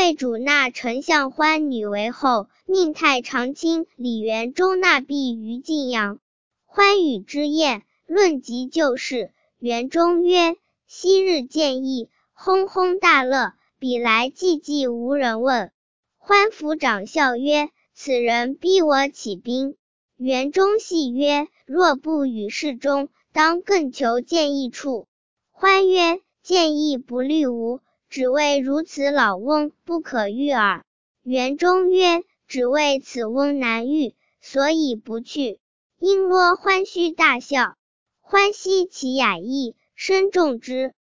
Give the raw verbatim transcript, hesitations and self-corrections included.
魏主纳丞相欢女为后，命太常卿李元忠纳婢于晋阳。欢与之宴，论及旧事。元忠曰：昔日见义，轰轰大乐，彼来寂寂无人问。欢抚长笑曰：此人逼我起兵。元忠戏曰：若不与事中，当更求见义处。欢曰：见义不虑无，只为如此老翁不可遇耳。元忠曰：只为此翁难遇，所以不去。因罗欢须大笑。欢惜其雅意，深重之。